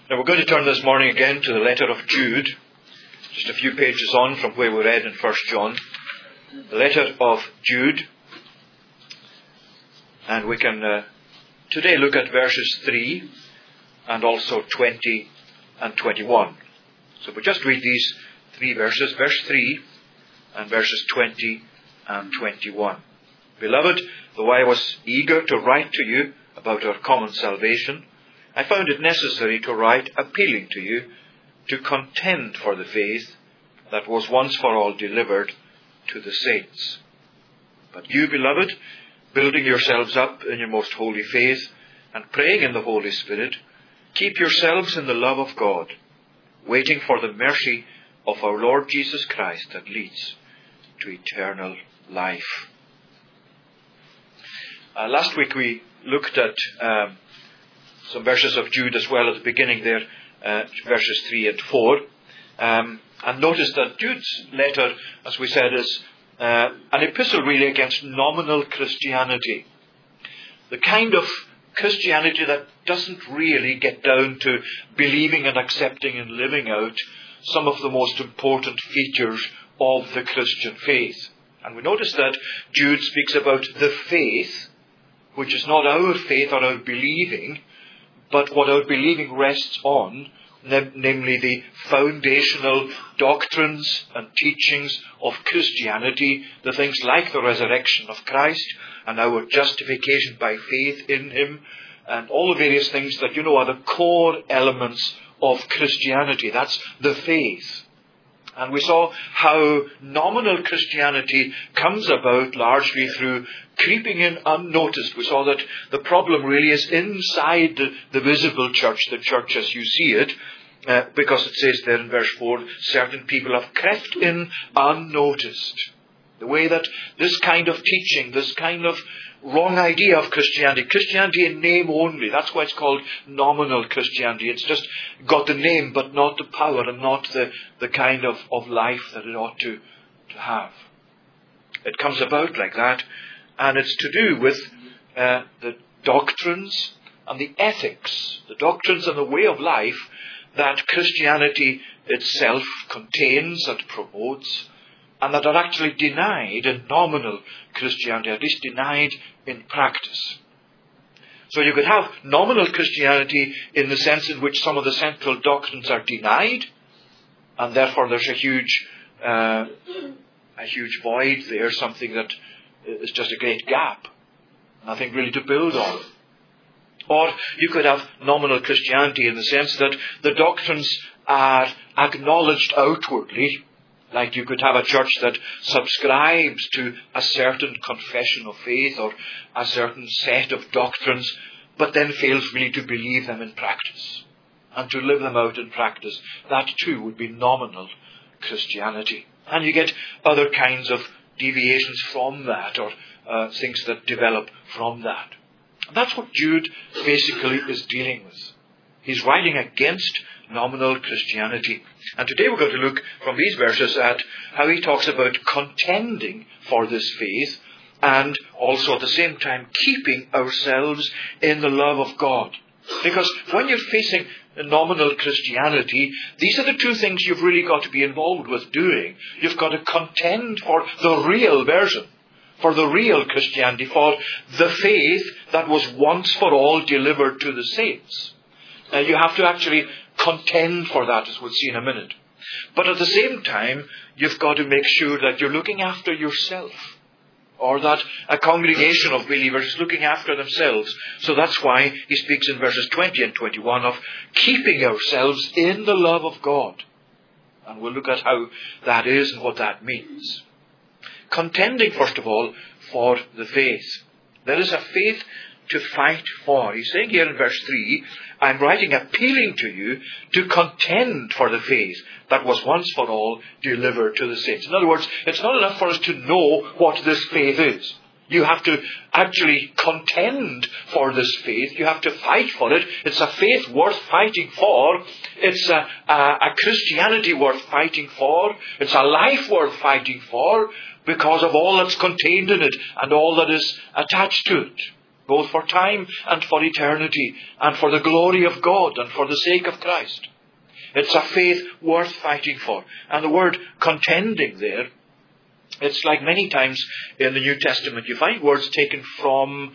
Now we're going to turn this morning again to the letter of Jude, just a few pages on from where we read in 1 John. The letter of Jude. And we can today look at verses 3 and also 20 and 21. So we'll just read these three verses, verse 3 and verses 20 and 21. Beloved, though I was eager to write to you about our common salvation, I found it necessary to write appealing to you to contend for the faith that was once for all delivered to the saints. But you, beloved, building yourselves up in your most holy faith and praying in the Holy Spirit, keep yourselves in the love of God, waiting for the mercy of our Lord Jesus Christ that leads to eternal life. Last week we looked at some verses of Jude as well at the beginning there, verses 3 and 4. And notice that Jude's letter, as we said, is an epistle really against nominal Christianity. The kind of Christianity that doesn't really get down to believing and accepting and living out some of the most important features of the Christian faith. And we notice that Jude speaks about the faith, which is not our faith or our believing, but what our believing rests on, namely the foundational doctrines and teachings of Christianity, the things like the resurrection of Christ and our justification by faith in Him, and all the various things that are the core elements of Christianity. That's the faith. And we saw how nominal Christianity comes about largely through creeping in unnoticed. We saw that the problem really is inside the visible church, the church as you see it, because it says there in verse 4, certain people have crept in unnoticed. The way that this kind of teaching, this kind of wrong idea of Christianity in name only, that's why it's called nominal Christianity. It's just got the name but not the power and not the kind of life that it ought to have. It comes about like that, and it's to do with the doctrines and the ethics, the doctrines and the way of life that Christianity itself contains and promotes, and that are actually denied in nominal Christianity, at least denied in practice. So you could have nominal Christianity in the sense in which some of the central doctrines are denied, and therefore there's a huge void there, something that is just a great gap, nothing really to build on. Or you could have nominal Christianity in the sense that the doctrines are acknowledged outwardly, like you could have a church that subscribes to a certain confession of faith or a certain set of doctrines, but then fails really to believe them in practice and to live them out in practice. That too would be nominal Christianity. And you get other kinds of deviations from that, or things that develop from that. And that's what Jude basically is dealing with. He's writing against nominal Christianity. And today we're going to look from these verses at how he talks about contending for this faith and also at the same time keeping ourselves in the love of God. Because when you're facing nominal Christianity, these are the two things you've really got to be involved with doing. You've got to contend for the real version, for the real Christianity, for the faith that was once for all delivered to the saints. You have to actually contend for that, as we'll see in a minute. But at the same time, you've got to make sure that you're looking after yourself, or that a congregation of believers is looking after themselves. So that's why he speaks in verses 20 and 21 of keeping ourselves in the love of God. And we'll look at how that is and what that means. Contending, first of all, for the faith. There is a faith to fight for. He's saying here in verse 3, I'm writing appealing to you to contend for the faith that was once for all delivered to the saints. In other words, it's not enough for us to know what this faith is. You have to actually contend for this faith. You have to fight for it. It's a faith worth fighting for. It's a Christianity worth fighting for. It's a life worth fighting for because of all that's contained in it and all that is attached to it. both for time and for eternity, and for the glory of God and for the sake of Christ. It's a faith worth fighting for. And the word contending there, it's like many times in the New Testament, you find words taken from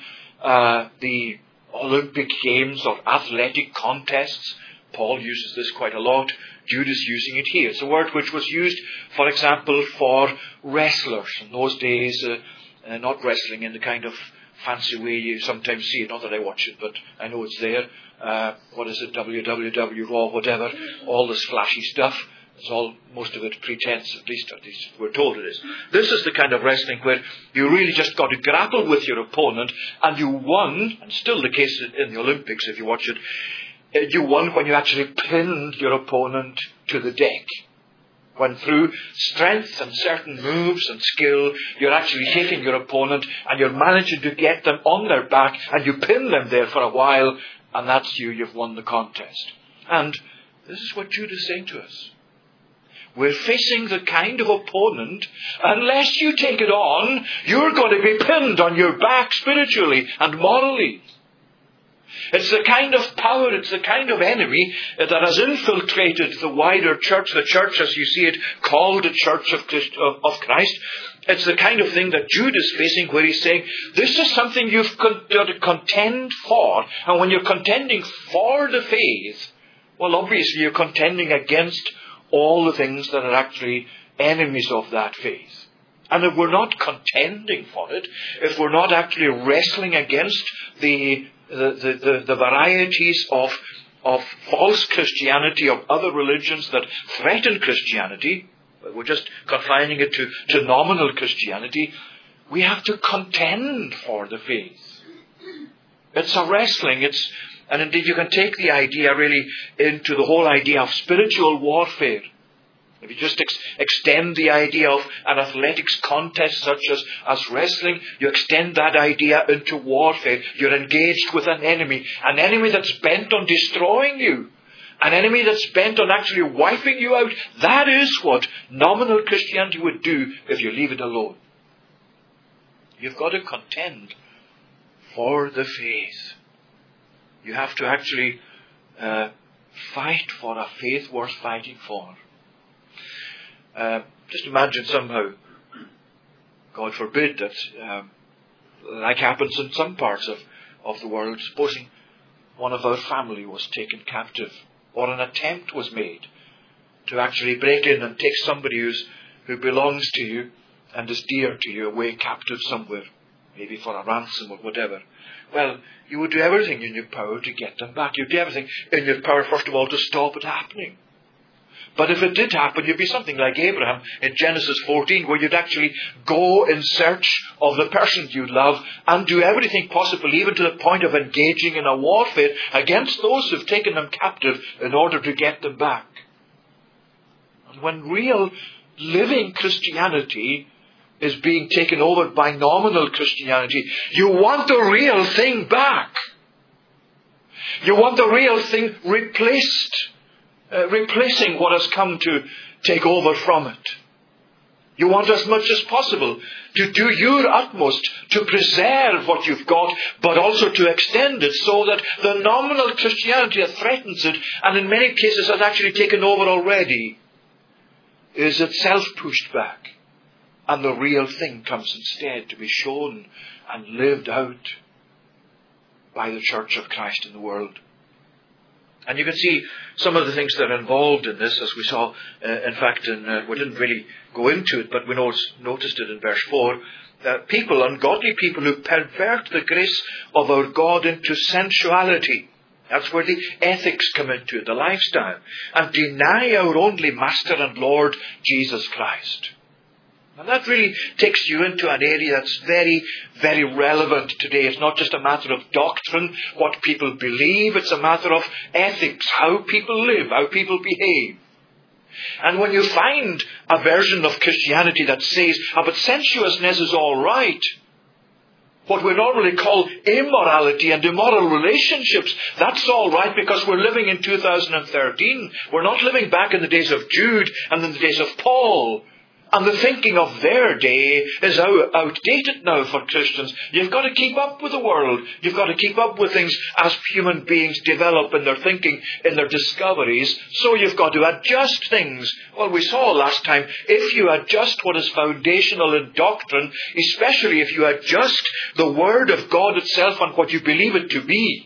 the Olympic Games or athletic contests. Paul uses this quite a lot. Jude is using it here. It's a word which was used, for example, for wrestlers. In those days, not wrestling in the kind of fancy way you sometimes see it. Not that I watch it, but I know it's there. What is it? WWW, Raw, whatever. All this flashy stuff. It's all, most of it pretense, at least we're told it is. This is the kind of wrestling where you really just got to grapple with your opponent, and you won, and still the case in the Olympics if you watch it, you won when you actually pinned your opponent to the deck. When through strength and certain moves and skill, you're actually taking your opponent and you're managing to get them on their back, and you pin them there for a while, and that's you've won the contest. And this is what Jude is saying to us. We're facing the kind of opponent, unless you take it on, you're going to be pinned on your back spiritually and morally. It's the kind of power, it's the kind of enemy that has infiltrated the wider church, the church as you see it, called the church of Christ. It's the kind of thing that Jude is facing, where he's saying, this is something you've got to contend for. And when you're contending for the faith, well, obviously you're contending against all the things that are actually enemies of that faith. And if we're not contending for it, if we're not actually wrestling against the varieties of false Christianity, of other religions that threaten Christianity, we're just confining it to nominal Christianity, we have to contend for the faith. It's a wrestling, and indeed you can take the idea really into the whole idea of spiritual warfare. If you just extend the idea of an athletics contest such as wrestling, you extend that idea into warfare. You're engaged with an enemy that's bent on destroying you, an enemy that's bent on actually wiping you out. That is what nominal Christianity would do if you leave it alone. You've got to contend for the faith. You have to actually fight for a faith worth fighting for. Just imagine somehow, God forbid, that like happens in some parts of the world, supposing one of our family was taken captive, or an attempt was made to actually break in and take somebody who belongs to you and is dear to you away captive somewhere, maybe for a ransom or whatever. Well, you would do everything in your power to get them back. You'd do everything in your power, first of all, to stop it happening. But if it did happen, you'd be something like Abraham in Genesis 14, where you'd actually go in search of the person you love and do everything possible, even to the point of engaging in a warfare against those who've taken them captive in order to get them back. And when real living Christianity is being taken over by nominal Christianity, you want the real thing back. You want the real thing replacing what has come to take over from it. You want as much as possible to do your utmost to preserve what you've got, but also to extend it so that the nominal Christianity that threatens it, and in many cases has actually taken over already, is itself pushed back. And the real thing comes instead to be shown and lived out by the Church of Christ in the world. And you can see some of the things that are involved in this, as we saw, in fact, we didn't really go into it, but we noticed it in verse 4, that people, ungodly people who pervert the grace of our God into sensuality. That's where the ethics come into it, the lifestyle, and deny our only Master and Lord, Jesus Christ. And that really takes you into an area that's very, very relevant today. It's not just a matter of doctrine, what people believe. It's a matter of ethics, how people live, how people behave. And when you find a version of Christianity that says, but sensuousness is all right, what we normally call immorality and immoral relationships, that's all right because we're living in 2013. We're not living back in the days of Jude and in the days of Paul. And the thinking of their day is outdated now for Christians. You've got to keep up with the world. You've got to keep up with things as human beings develop in their thinking, in their discoveries. So you've got to adjust things. Well, we saw last time, if you adjust what is foundational in doctrine, especially if you adjust the Word of God itself and what you believe it to be,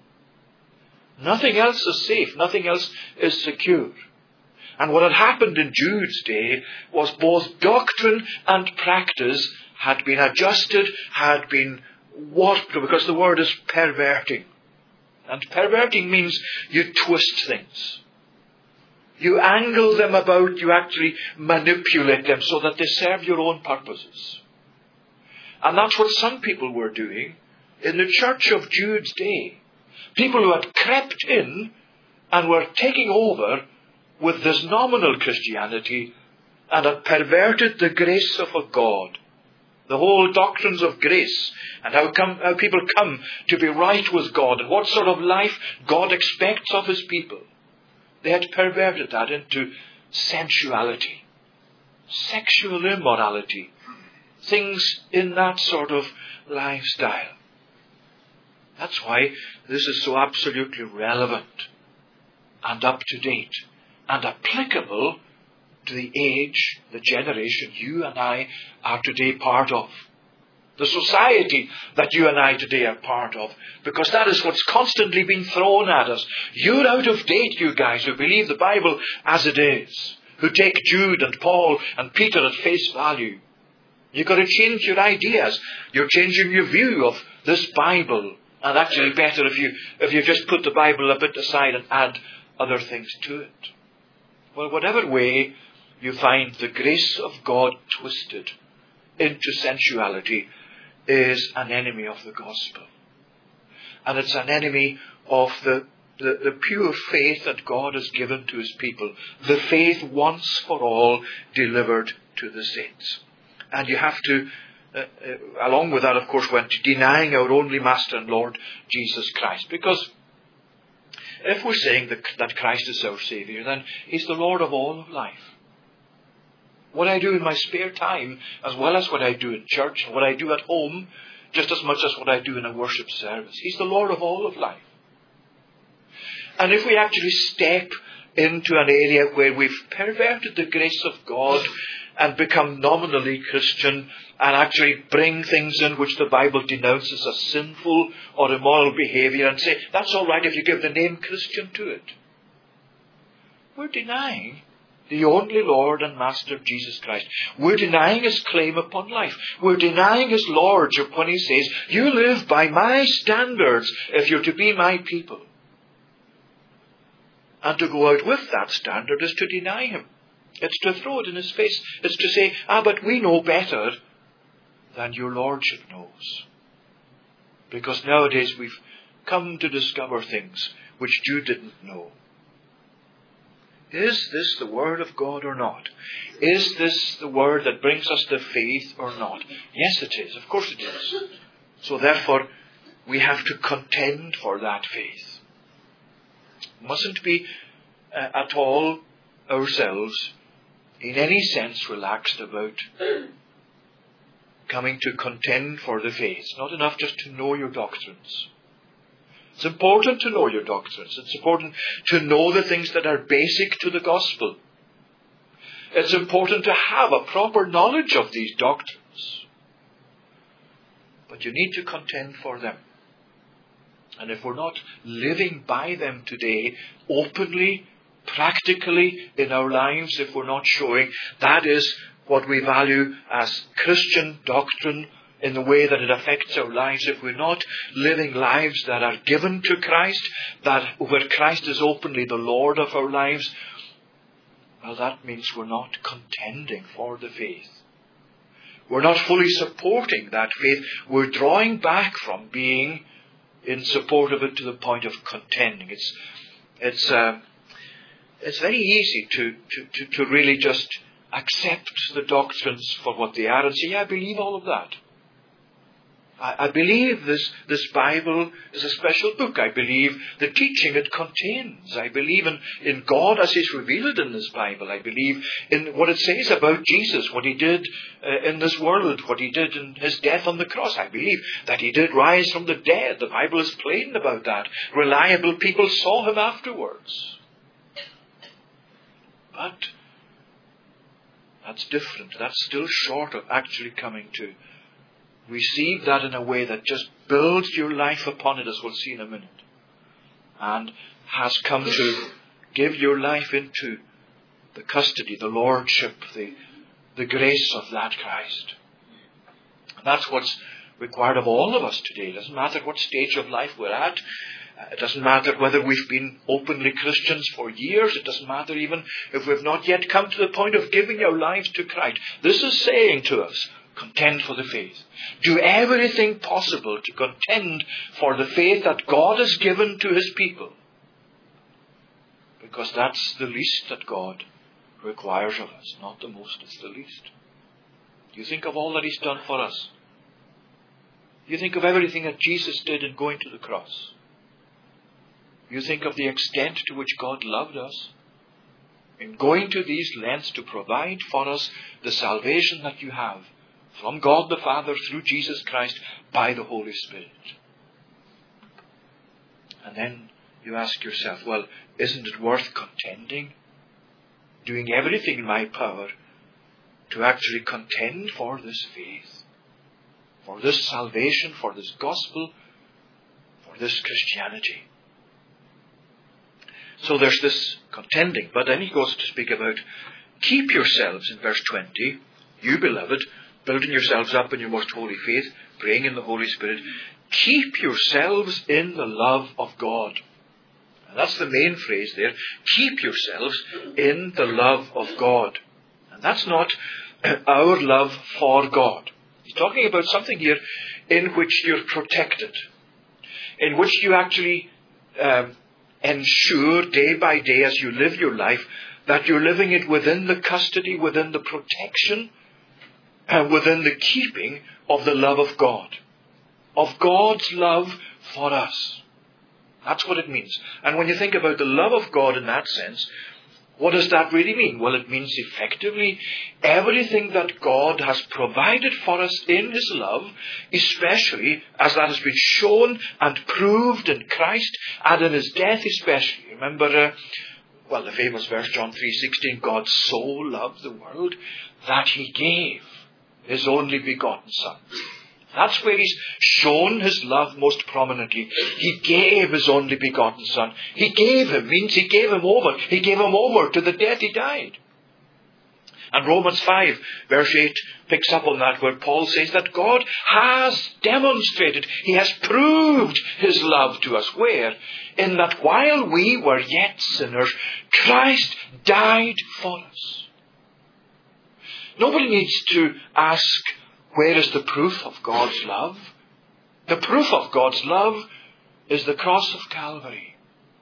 nothing else is safe. Nothing else is secure. And what had happened in Jude's day was both doctrine and practice had been adjusted, had been warped, because the word is perverting. And perverting means you twist things. You angle them about, you actually manipulate them so that they serve your own purposes. And that's what some people were doing in the church of Jude's day. People who had crept in and were taking over with this nominal Christianity and had perverted the grace of a God. The whole doctrines of grace and how people come to be right with God and what sort of life God expects of His people. They had perverted that into sensuality, sexual immorality, things in that sort of lifestyle. That's why this is so absolutely relevant and up to date and applicable to the age, the generation you and I are today part of. The society that you and I today are part of. Because that is what's constantly being thrown at us. You're out of date, you guys, who believe the Bible as it is. Who take Jude and Paul and Peter at face value. You've got to change your ideas. You're changing your view of this Bible. And actually better if you just put the Bible a bit aside and add other things to it. Well, whatever way you find the grace of God twisted into sensuality is an enemy of the gospel. And it's an enemy of the pure faith that God has given to His people. The faith once for all delivered to the saints. And you have to, along with that, of course, went to denying our only Master and Lord, Jesus Christ. Because if we're saying that Christ is our Saviour, then He's the Lord of all of life. What I do in my spare time, as well as what I do in church, and what I do at home, just as much as what I do in a worship service. He's the Lord of all of life. And if we actually step into an area where we've perverted the grace of God and become nominally Christian and actually bring things in which the Bible denounces as sinful or immoral behaviour and say, that's all right if you give the name Christian to it. We're denying the only Lord and Master Jesus Christ. We're denying His claim upon life. We're denying His lordship when He says, you live by my standards if you're to be my people. And to go out with that standard is to deny Him. It's to throw it in His face. It's to say, but we know better than your lordship knows. Because nowadays we've come to discover things which you didn't know. Is this the Word of God or not? Is this the Word that brings us to faith or not? Yes, it is. Of course it is. So therefore, we have to contend for that faith. Mustn't be at all ourselves in any sense relaxed about coming to contend for the faith. It's not enough just to know your doctrines. It's important to know your doctrines. It's important to know the things that are basic to the gospel. It's important to have a proper knowledge of these doctrines. But you need to contend for them. And if we're not living by them today, openly, practically in our lives, if we're not showing that is what we value as Christian doctrine in the way that it affects our lives, if we're not living lives that are given to Christ, where Christ is openly the Lord of our lives, well, that means we're not contending for the faith. We're not fully supporting that faith. We're drawing back from being in support of it to the point of contending. It's very easy to really just accept the doctrines for what they are and say, yeah, I believe all of that. I believe this Bible is a special book. I believe the teaching it contains. I believe in God as He's revealed in this Bible. I believe in what it says about Jesus, what He did in this world, what He did in His death on the cross. I believe that He did rise from the dead. The Bible is plain about that. Reliable people saw Him afterwards. But that's different. That's still short of actually coming to receive that in a way that just builds your life upon it, as we'll see in a minute, and has come to give your life into the custody, the lordship, the grace of that Christ. And that's what's required of all of us today. It doesn't matter what stage of life we're at. It doesn't matter whether we've been openly Christians for years. It doesn't matter even if we've not yet come to the point of giving our lives to Christ. This is saying to us, contend for the faith. Do everything possible to contend for the faith that God has given to His people. Because that's the least that God requires of us. Not the most, it's the least. You think of all that He's done for us. You think of everything that Jesus did in going to the cross. You think of the extent to which God loved us in going to these lengths to provide for us the salvation that you have from God the Father through Jesus Christ by the Holy Spirit. And then you ask yourself, well, isn't it worth contending? Doing everything in my power to actually contend for this faith, for this salvation, for this gospel, for this Christianity. So there's this contending. But then he goes to speak about keep yourselves in verse 20, you beloved, building yourselves up in your most holy faith, praying in the Holy Spirit. Keep yourselves in the love of God. And that's the main phrase there. Keep yourselves in the love of God. And that's not our love for God. He's talking about something here in which you're protected, in which you actually ensure day by day as you live your life that you're living it within the custody, within the protection, and within the keeping of the love of God. Of God's love for us. That's what it means. And when you think about the love of God in that sense, what does that really mean? Well, it means effectively everything that God has provided for us in His love, especially as that has been shown and proved in Christ and in His death especially. Remember, the famous verse, John 3:16, God so loved the world that He gave His only begotten Son. That's where He's shown His love most prominently. He gave His only begotten Son. He gave Him means He gave Him over. He gave Him over to the death He died. And Romans 5 verse 8 picks up on that, where Paul says that God has demonstrated, He has proved His love to us. Where? In that while we were yet sinners, Christ died for us. Nobody needs to ask, where is the proof of God's love? The proof of God's love is the cross of Calvary.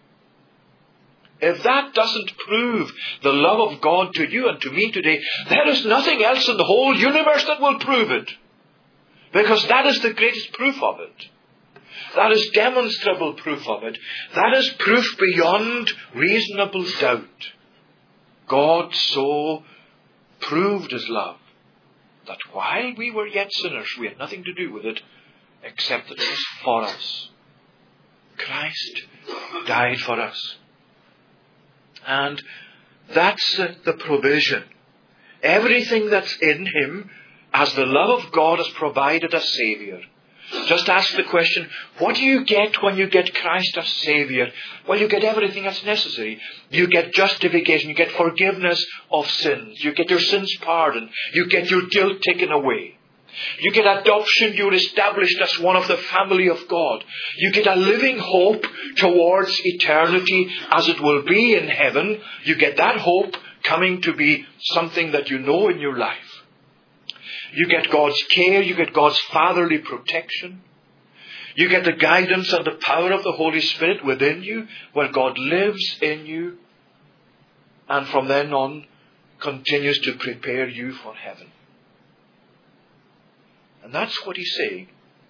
If that doesn't prove the love of God to you and to me today, there is nothing else in the whole universe that will prove it. Because that is the greatest proof of it. That is demonstrable proof of it. That is proof beyond reasonable doubt. God so proved His love that while we were yet sinners, we had nothing to do with it, except that it was for us. Christ died for us. And that's the provision. Everything that's in Him, as the love of God has provided a Saviour. Just ask the question, what do you get when you get Christ as Saviour? Well, you get everything that's necessary. You get justification, you get forgiveness of sins, you get your sins pardoned, you get your guilt taken away. You get adoption, you're established as one of the family of God. You get a living hope towards eternity as it will be in heaven. You get that hope coming to be something that you know in your life. You get God's care, you get God's fatherly protection. You get the guidance and the power of the Holy Spirit within you, where God lives in you, and from then on continues to prepare you for heaven. And that's what he's saying.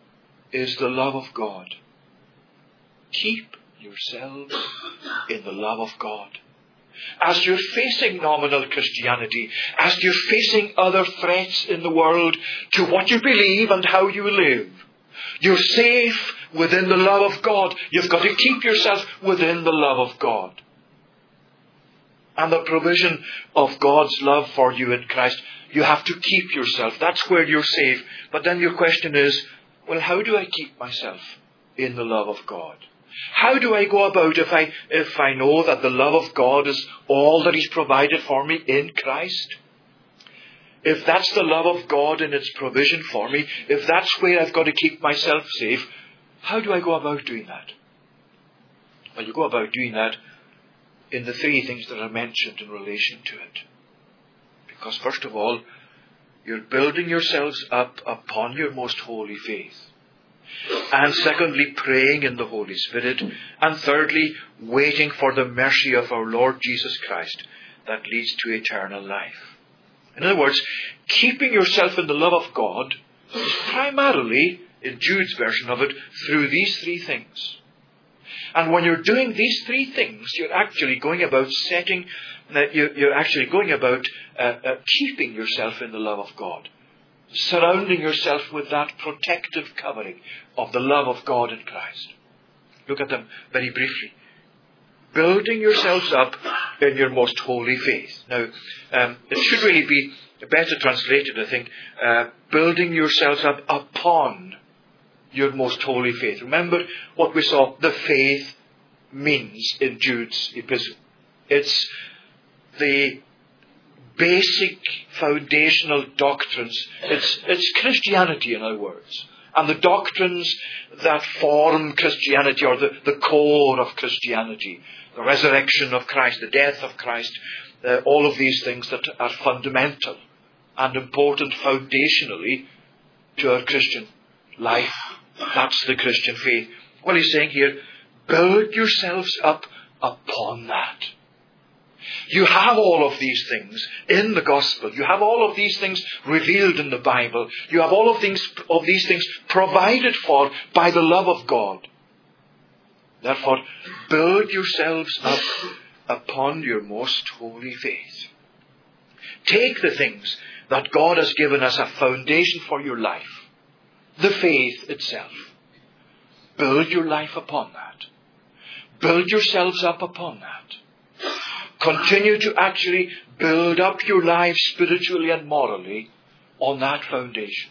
is the love of God. Keep yourselves in the love of God. As you're facing nominal Christianity, as you're facing other threats in the world to what you believe and how you live, you're safe within the love of God. You've got to keep yourself within the love of God. And the provision of God's love for you in Christ, you have to keep yourself. That's where you're safe. But then your question is, well, how do I keep myself in the love of God? How do I go about if I know that the love of God is all that He's provided for me in Christ? If that's the love of God in its provision for me, if that's where I've got to keep myself safe, how do I go about doing that? Well, you go about doing that in the three things that are mentioned in relation to it. Because first of all, you're building yourselves up upon your most holy faith. And secondly, praying in the Holy Spirit. And thirdly, waiting for the mercy of our Lord Jesus Christ that leads to eternal life. In other words, keeping yourself in the love of God is primarily, in Jude's version of it, through these three things. And when you're doing these three things, you're actually going about keeping yourself in the love of God. Surrounding yourself with that protective covering of the love of God in Christ. Look at them very briefly. Building yourselves up in your most holy faith. Now, it should really be better translated, I think, building yourselves up upon your most holy faith. Remember what we saw the faith means in Jude's epistle. It's the basic foundational doctrines. It's Christianity, in other words. And the doctrines that form Christianity, or the core of Christianity. The resurrection of Christ, the death of Christ, all of these things that are fundamental and important foundationally to our Christian life. That's the Christian faith. Well, he's saying here, build yourselves up upon that. You have all of these things in the gospel. You have all of these things revealed in the Bible. You have all of these things provided for by the love of God. Therefore, build yourselves up upon your most holy faith. Take the things that God has given as a foundation for your life, the faith itself. Build your life upon that. Build yourselves up upon that. Continue to actually build up your lives spiritually and morally on that foundation.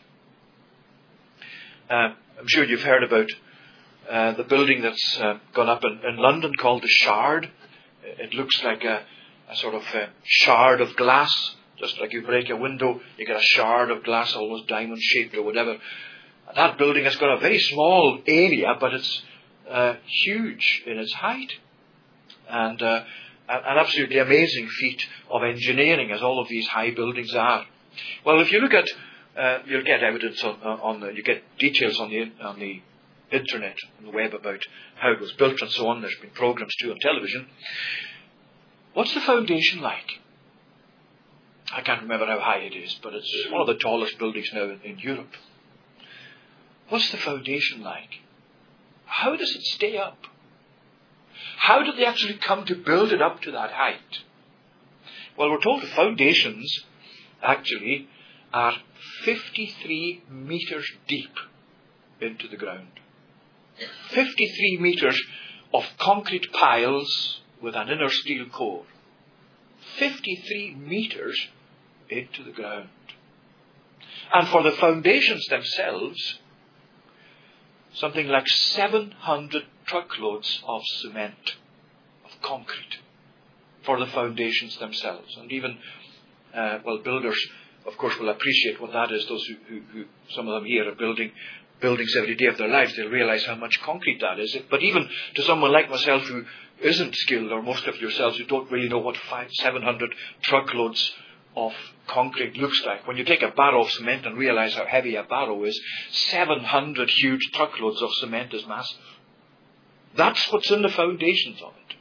I'm sure you've heard about the building that's gone up in London called the Shard. It looks like a sort of shard of glass. Just like you break a window, you get a shard of glass, almost diamond-shaped or whatever. And that building has got a very small area, but it's huge in its height. And an absolutely amazing feat of engineering, as all of these high buildings are. Well, if you look at, you'll get evidence you get details on the internet, on the web, about how it was built and so on. There's been programs too on television. What's the foundation like? I can't remember how high it is, but it's one of the tallest buildings now in Europe. What's the foundation like? How does it stay up? How did they actually come to build it up to that height? Well, we're told the foundations actually are 53 meters deep into the ground. 53 meters of concrete piles with an inner steel core. 53 meters into the ground. And for the foundations themselves, something like 700 truckloads of cement, of concrete, for the foundations themselves. And even, builders, of course, will appreciate what that is. Those who some of them here are building buildings every day of their lives, they'll realize how much concrete that is. But even to someone like myself who isn't skilled, or most of yourselves who don't really know what 700 truckloads of concrete looks like, when you take a barrow of cement and realize how heavy a barrow is, 700 huge truckloads of cement is massive. That's what's in the foundations of it.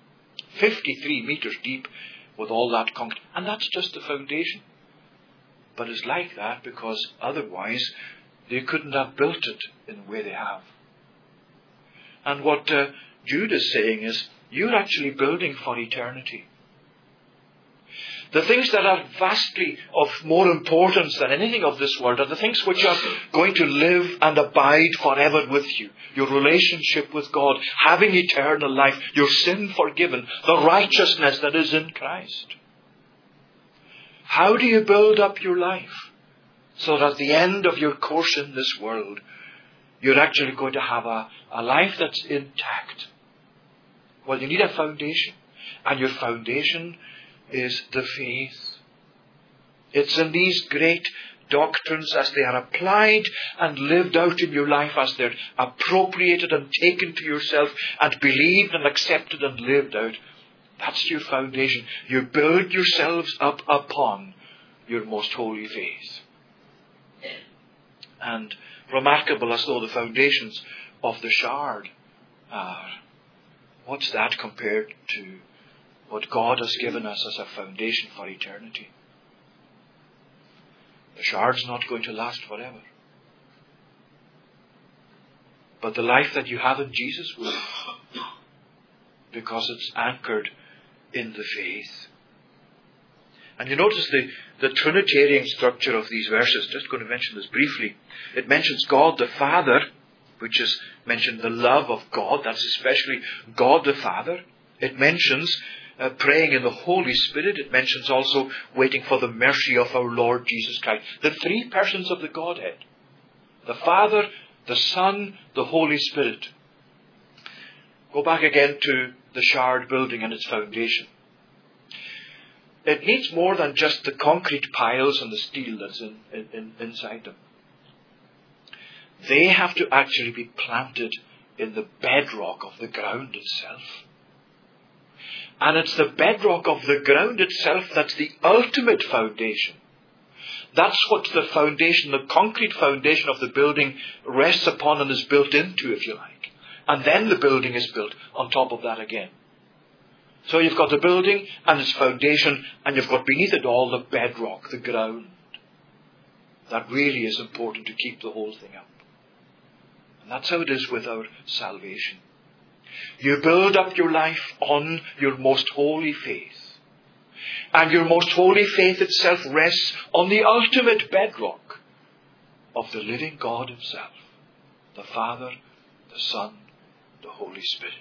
53 meters deep with all that concrete. And that's just the foundation. But it's like that because otherwise they couldn't have built it in the way they have. And what Jude is saying is, you're actually building for eternity. The things that are vastly of more importance than anything of this world are the things which are going to live and abide forever with you. Your relationship with God, having eternal life, your sin forgiven, the righteousness that is in Christ. How do you build up your life so that at the end of your course in this world, you're actually going to have a life that's intact? Well, you need a foundation. And your foundation is the faith. It's in these great doctrines as they are applied and lived out in your life, as they're appropriated and taken to yourself and believed and accepted and lived out. That's your foundation. You build yourselves up upon your most holy faith. And remarkable as though the foundations of the shard are, what's that compared to what God has given us as a foundation for eternity? The shard's not going to last forever. But the life that you have in Jesus will, because it's anchored in the faith. And you notice the Trinitarian structure of these verses. Just going to mention this briefly. It mentions God the Father, which is mentioned the love of God. That's especially God the Father. It mentions praying in the Holy Spirit. It mentions also waiting for the mercy of our Lord Jesus Christ. The three persons of the Godhead. The Father, the Son, the Holy Spirit. Go back again to the shard building and its foundation. It needs more than just the concrete piles and the steel that's inside them. They have to actually be planted in the bedrock of the ground itself. And it's the bedrock of the ground itself that's the ultimate foundation. That's what the foundation, the concrete foundation of the building rests upon and is built into, if you like. And then the building is built on top of that again. So you've got the building and its foundation, and you've got beneath it all the bedrock, the ground. That really is important to keep the whole thing up. And that's how it is with our salvation. You build up your life on your most holy faith. And your most holy faith itself rests on the ultimate bedrock of the living God Himself. The Father, the Son, the Holy Spirit.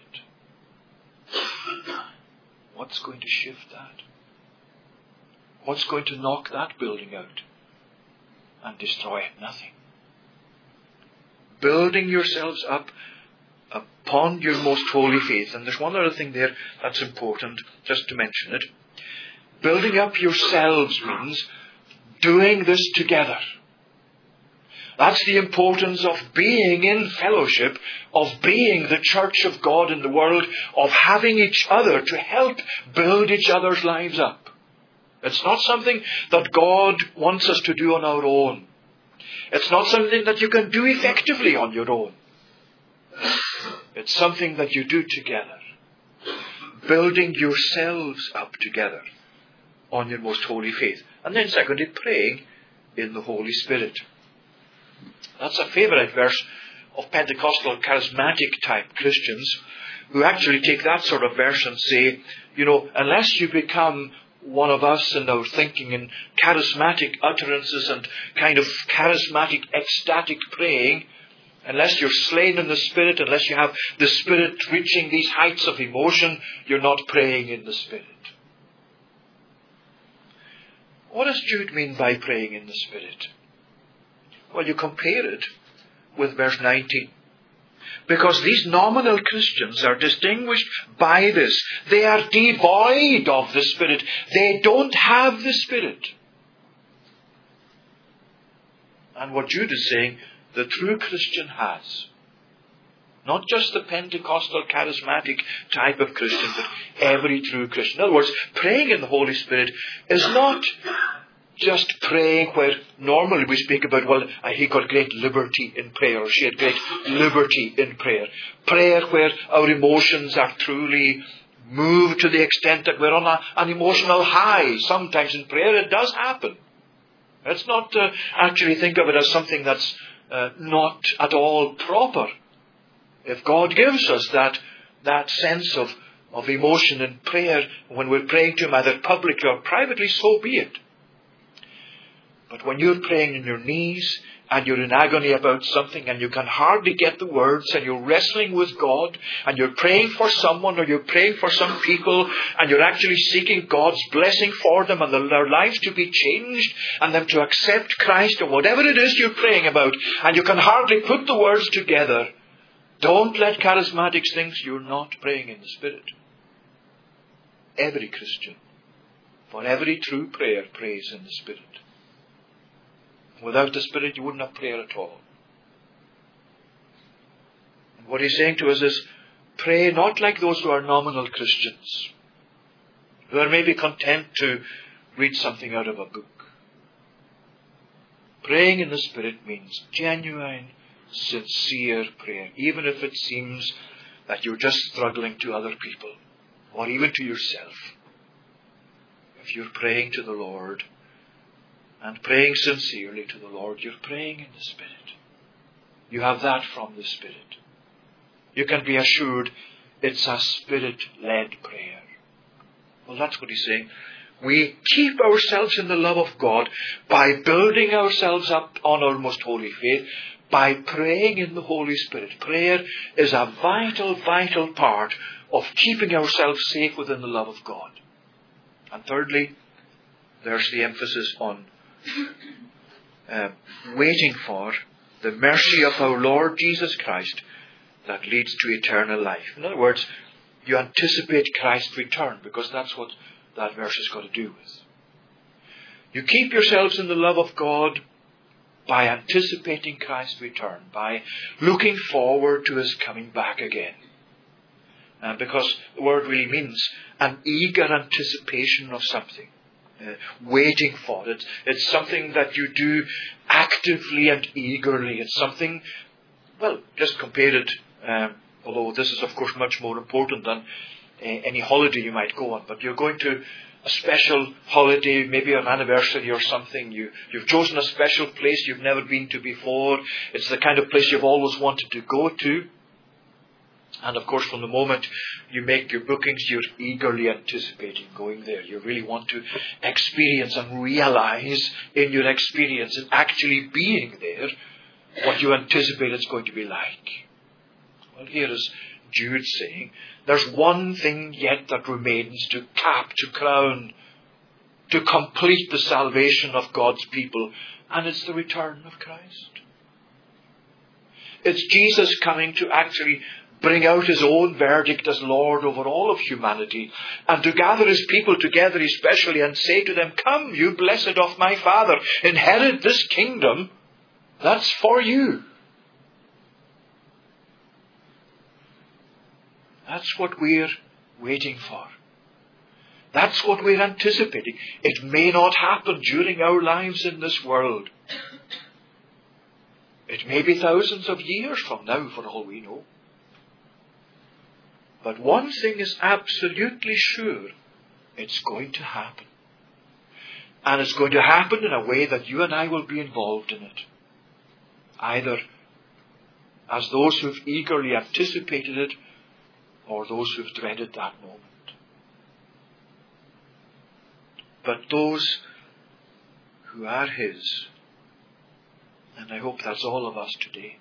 What's going to shift that? What's going to knock that building out and destroy it? Nothing. Building yourselves up upon your most holy faith. And there's one other thing there that's important, just to mention it. Building up yourselves means doing this together. That's the importance of being in fellowship, of being the church of God in the world, of having each other to help build each other's lives up. It's not something that God wants us to do on our own. It's not something that you can do effectively on your own. It's something that you do together. Building yourselves up together on your most holy faith. And then secondly, praying in the Holy Spirit. That's a favourite verse of Pentecostal charismatic type Christians who actually take that sort of verse and say, unless you become one of us in our thinking in charismatic utterances and kind of charismatic ecstatic praying, unless you're slain in the Spirit, unless you have the Spirit reaching these heights of emotion, you're not praying in the Spirit. What does Jude mean by praying in the Spirit? Well, you compare it with verse 19. Because these nominal Christians are distinguished by this. They are devoid of the Spirit. They don't have the Spirit. And what Jude is saying, the true Christian has. Not just the Pentecostal charismatic type of Christian, but every true Christian. In other words, praying in the Holy Spirit is not just praying where normally we speak about, he got great liberty in prayer, or she had great liberty in prayer. Prayer where our emotions are truly moved to the extent that we're on an emotional high. Sometimes in prayer it does happen. Let's not actually think of it as something that's not at all proper. If God gives us that sense of emotion in prayer when we're praying to Him, either publicly or privately, so be it. But when you're praying on your knees and you're in agony about something and you can hardly get the words and you're wrestling with God and you're praying for someone or you're praying for some people and you're actually seeking God's blessing for them and their lives to be changed and them to accept Christ or whatever it is you're praying about, and you can hardly put the words together, don't let charismatics think you're not praying in the Spirit. Every Christian, for every true prayer, prays in the Spirit. Without the Spirit, you wouldn't have prayer at all. And what He's saying to us is, pray not like those who are nominal Christians, who are maybe content to read something out of a book. Praying in the Spirit means genuine, sincere prayer, even if it seems that you're just struggling to other people, or even to yourself. If you're praying to the Lord, and praying sincerely to the Lord, you're praying in the Spirit. You have that from the Spirit. You can be assured it's a Spirit-led prayer. Well, that's what He's saying. We keep ourselves in the love of God by building ourselves up on our most holy faith, by praying in the Holy Spirit. Prayer is a vital, vital part of keeping ourselves safe within the love of God. And thirdly, there's the emphasis on waiting for the mercy of our Lord Jesus Christ that leads to eternal life. In other words, you anticipate Christ's return, because that's what that verse has got to do with. You keep yourselves in the love of God by anticipating Christ's return, by looking forward to His coming back again. Because the word really means an eager anticipation of something. Waiting for it. It's something that you do actively and eagerly. It's something, well, just compare it, although this is of course much more important than any holiday you might go on, but you're going to a special holiday, maybe an anniversary or something. You've chosen a special place you've never been to before. It's the kind of place you've always wanted to go to. And of course, from the moment you make your bookings, you're eagerly anticipating going there. You really want to experience and realize in your experience and actually being there what you anticipate it's going to be like. Well, here is Jude saying, there's one thing yet that remains to cap, to crown, to complete the salvation of God's people, and it's the return of Christ. It's Jesus coming to actually bring out His own verdict as Lord over all of humanity, and to gather His people together especially and say to them, come, you blessed of my Father, inherit this kingdom that's for you. That's what we're waiting for. That's what we're anticipating. It may not happen during our lives in this world. It may be thousands of years from now, for all we know. But one thing is absolutely sure. It's going to happen. And it's going to happen in a way that you and I will be involved in it. Either as those who've eagerly anticipated it, or those who've dreaded that moment. But those who are His, and I hope that's all of us today,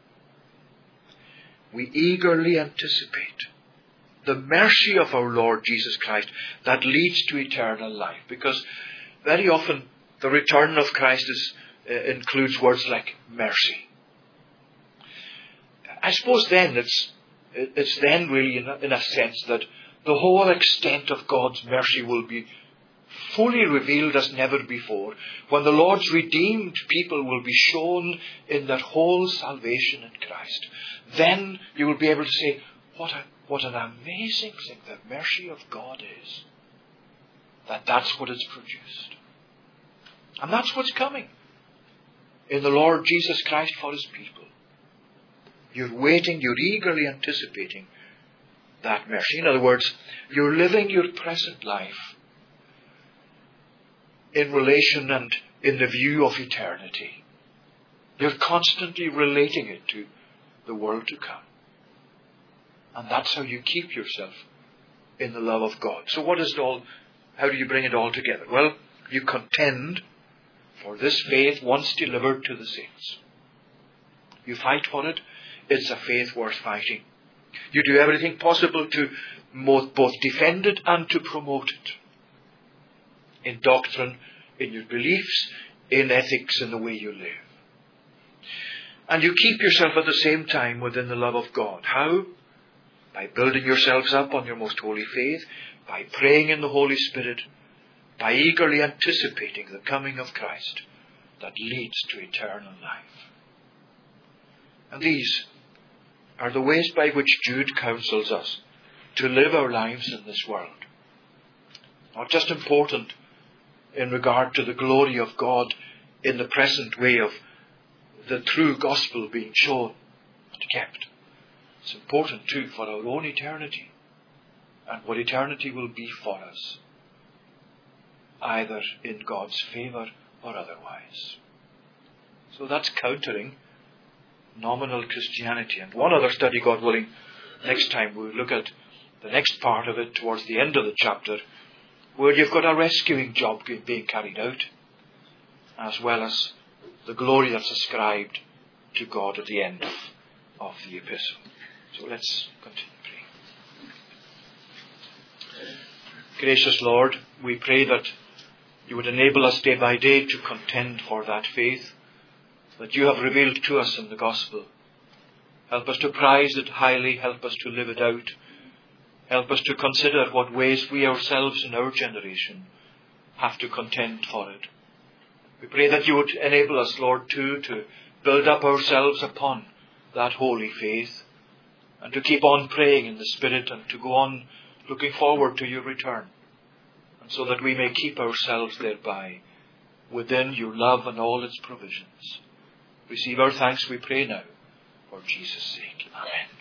we eagerly anticipate the mercy of our Lord Jesus Christ that leads to eternal life. Because very often the return of Christ includes words like mercy. I suppose then it's then really in a sense that the whole extent of God's mercy will be fully revealed as never before, when the Lord's redeemed people will be shown in their whole salvation in Christ. Then you will be able to say, what an amazing thing the mercy of God is. That's what it's produced. And that's what's coming in the Lord Jesus Christ for His people. You're waiting, you're eagerly anticipating that mercy. In other words, you're living your present life in relation and in the view of eternity. You're constantly relating it to the world to come. And that's how you keep yourself in the love of God. So how do you bring it all together? Well, you contend for this faith once delivered to the saints. You fight for it. It's a faith worth fighting. You do everything possible to both defend it and to promote it. In doctrine, in your beliefs, in ethics, in the way you live. And you keep yourself at the same time within the love of God. How? By building yourselves up on your most holy faith, by praying in the Holy Spirit, by eagerly anticipating the coming of Christ that leads to eternal life. And these are the ways by which Jude counsels us to live our lives in this world. Not just important in regard to the glory of God in the present way of the true gospel being shown and kept. It's important too for our own eternity and what eternity will be for us, either in God's favour or otherwise. So that's countering nominal Christianity. And one other study, God willing, next time we'll look at the next part of it towards the end of the chapter, where you've got a rescuing job being carried out, as well as the glory that's ascribed to God at the end of the epistle. So let's continue praying. Gracious Lord, we pray that you would enable us day by day to contend for that faith that you have revealed to us in the gospel. Help us to prize it highly. Help us to live it out. Help us to consider what ways we ourselves in our generation have to contend for it. We pray that you would enable us, Lord, too, to build up ourselves upon that holy faith and to keep on praying in the Spirit and to go on looking forward to your return, and so that we may keep ourselves thereby within your love and all its provisions. Receive our thanks, we pray now, for Jesus' sake. Amen.